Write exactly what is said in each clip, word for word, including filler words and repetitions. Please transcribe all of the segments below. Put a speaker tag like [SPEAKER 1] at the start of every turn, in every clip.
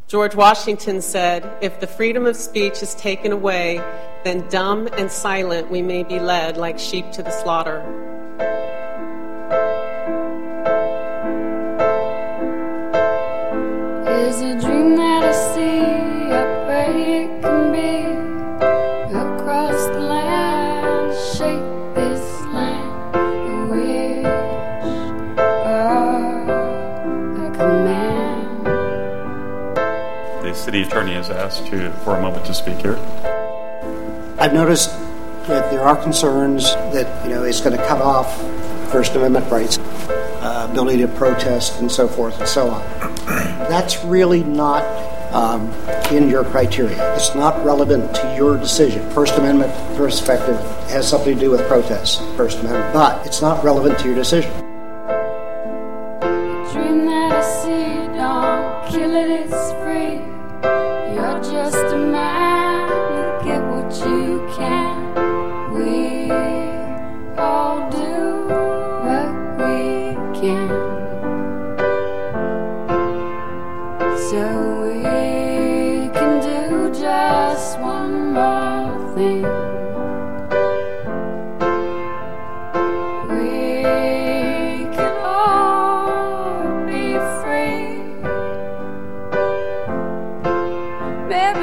[SPEAKER 1] George Washington said, "If the freedom of speech is taken away, then dumb and silent we may be led like sheep to the slaughter."
[SPEAKER 2] Is a dream that I see, I pray it can be, across the land, shake this land, a wish or a command.
[SPEAKER 3] The city attorney is asked to for a moment to speak here.
[SPEAKER 4] I've noticed that there are concerns that, you know, it's going to cut off First Amendment rights, uh, ability to protest and so forth and so on. That's really not um, in your criteria. It's not relevant to your decision. First Amendment perspective has something to do with protests, First Amendment, but it's not relevant to your decision.
[SPEAKER 2] The dream that I see, don't kill it, it's free. You're just a man, you get what you can. We all do what we can. So we can do just one more thing. We can all be free. Maybe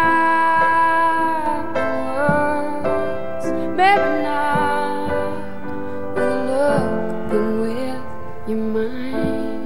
[SPEAKER 2] not the words, maybe not the look, but with your mind.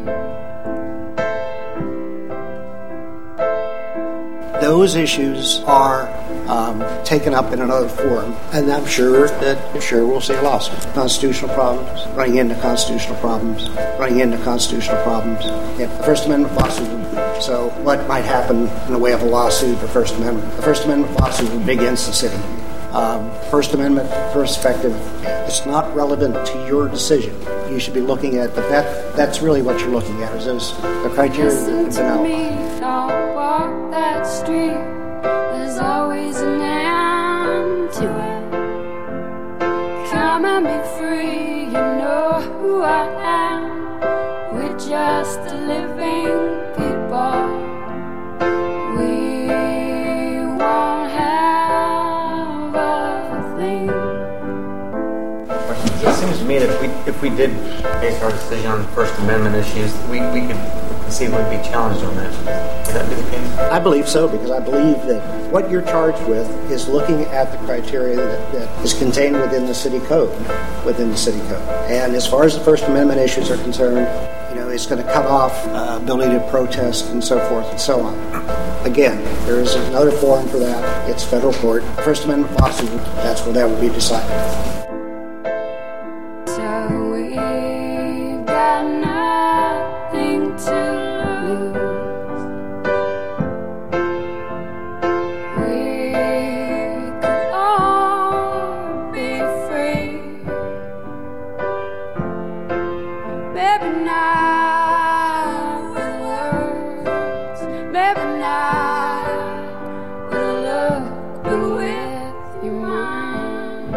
[SPEAKER 4] Those issues are um, taken up in another forum, and I'm sure that I'm sure we'll see a lawsuit. Constitutional problems, running into constitutional problems, running into constitutional problems. If the First Amendment lawsuit, so what might happen in the way of a lawsuit or First Amendment? The First Amendment lawsuit would be against the city. Um, First Amendment perspective, it's not relevant to your decision. You should be looking at, but that that's really what you're looking at, is those the criteria that have been outlined.
[SPEAKER 2] Don't walk that street, there's always an end to it. Come and be free, you know who I am. We're just a living people. We won't have a thing.
[SPEAKER 5] It seems to me that if we, if we did base our decision on First Amendment issues, we, we could see would be challenged on that. Would that be the case?
[SPEAKER 4] I believe so, because I believe that what you're charged with is looking at the criteria that, that is contained within the city code, within the city code. And as far as the First Amendment issues are concerned, you know, it's going to cut off uh, ability to protest and so forth and so on. Again, there is another forum for that. It's federal court. First Amendment lawsuit, that's where that would be decided.
[SPEAKER 2] So we've got nothing to lose. We could all be free. Maybe not with words, maybe not with a look, but with your mind.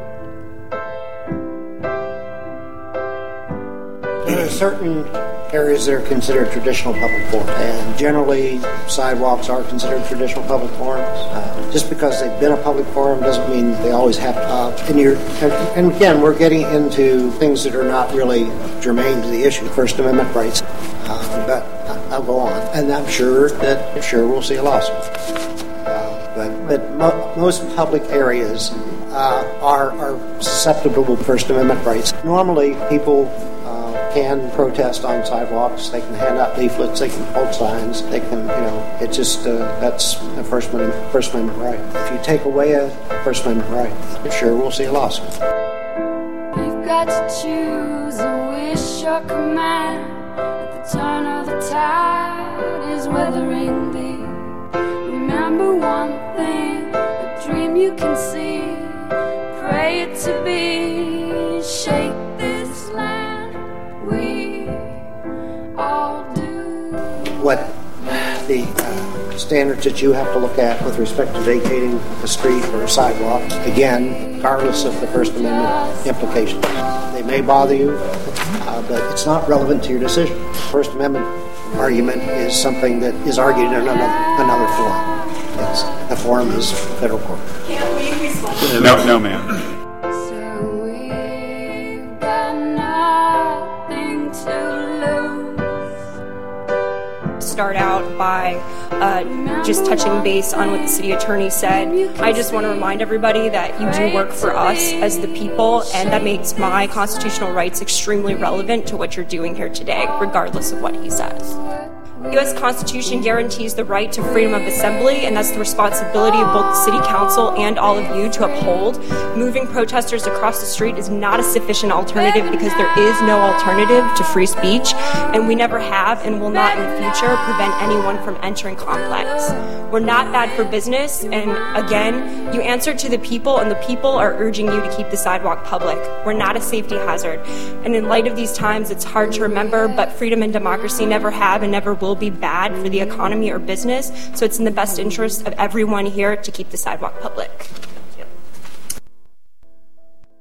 [SPEAKER 4] There are certain areas that are considered traditional public forums, and generally sidewalks are considered traditional public forums. Uh, just because they've been a public forum doesn't mean they always have to. Uh, and, you're, and, and again, we're getting into things that are not really germane to the issue, First Amendment rights. Uh, but I'll go on, and I'm sure that I'm sure we'll see a lawsuit. Uh, but but mo- most public areas uh, are are susceptible to First Amendment rights. Normally, people can protest on sidewalks, they can hand out leaflets, they can hold signs, they can, you know, it just, uh, that's a First Amendment, First Amendment right. If you take away a First Amendment right, I'm sure we'll see a lawsuit.
[SPEAKER 2] We've got to choose a wish or command. At the turn of the tide is weathering thee. Remember one thing, a dream you can see. Pray it to be, shake this land. We all do.
[SPEAKER 4] What the uh, standards that you have to look at with respect to vacating a street or a sidewalk, again, regardless of the First Amendment implications. They may bother you, uh, but it's not relevant to your decision. First Amendment argument is something that is argued in another, another forum. It's, the forum is federal court.
[SPEAKER 6] Can't we respond?
[SPEAKER 3] No, no, ma'am.
[SPEAKER 2] So we've got nothing to lose.
[SPEAKER 7] Start out by uh, just touching base on what the city attorney said. I just want to remind everybody that you do work for us as the people, and that makes my constitutional rights extremely relevant to what you're doing here today, regardless of what he says. The U S Constitution guarantees the right to freedom of assembly, and that's the responsibility of both the City Council and all of you to uphold. Moving protesters across the street is not a sufficient alternative because there is no alternative to free speech, and we never have and will not in the future prevent anyone from entering Complex. We're not bad for business, and again, you answer to the people, and the people are urging you to keep the sidewalk public. We're not a safety hazard, and in light of these times, it's hard to remember, but freedom and democracy never have and never will be bad for the economy or business, so it's in the best interest of everyone here to keep the sidewalk public.